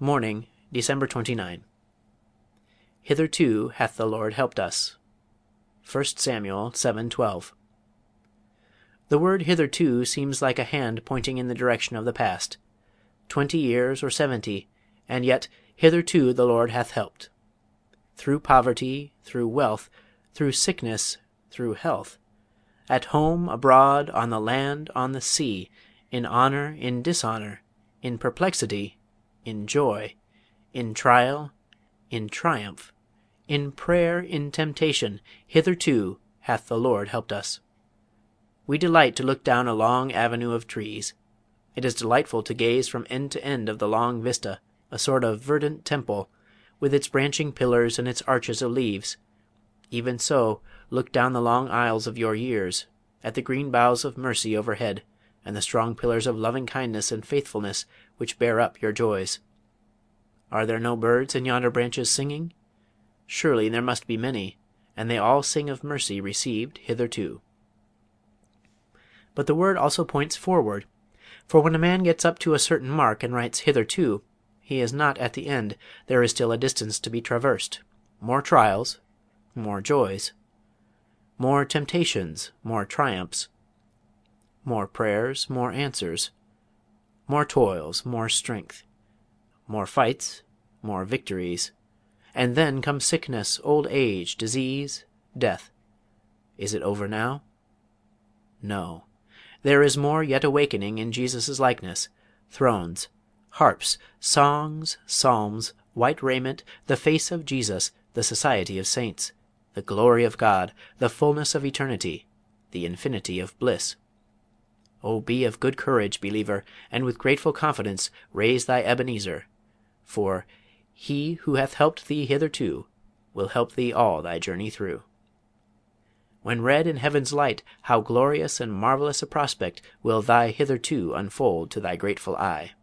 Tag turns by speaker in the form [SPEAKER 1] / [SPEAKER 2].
[SPEAKER 1] Morning, December 29. Hitherto hath the Lord helped us. 1 Samuel 7:12. The word hitherto seems like a hand pointing in the direction of the past. 20 years or 70, and yet hitherto the Lord hath helped. Through poverty, through wealth, through sickness, through health, at home, abroad, on the land, on the sea, in honor, in dishonor, in perplexity, in joy, in trial, in triumph, in prayer, in temptation, hitherto hath the Lord helped us. We delight to look down a long avenue of trees. It is delightful to gaze from end to end of the long vista, a sort of verdant temple, with its branching pillars and its arches of leaves. Even so, look down the long aisles of your years, at the green boughs of mercy overhead, and the strong pillars of loving kindness and faithfulness which bear up your joys. Are there no birds in yonder branches singing? Surely there must be many, and they all sing of mercy received hitherto. But the word also points forward, for when a man gets up to a certain mark and writes hitherto, he is not at the end. There is still a distance to be traversed, more trials, more joys, more temptations, more triumphs, more prayers, more answers, more toils, more strength, more fights, more victories, and then come sickness, old age, disease, death. Is it over now? No. There is more yet awakening in Jesus' likeness, thrones, harps, songs, psalms, white raiment, the face of Jesus, the society of saints, the glory of God, the fullness of eternity, the infinity of bliss. O be of good courage, believer, and with grateful confidence raise thy Ebenezer, for He who hath helped thee hitherto will help thee all thy journey through. When read in heaven's light, how glorious and marvelous a prospect will thy hitherto unfold to thy grateful eye.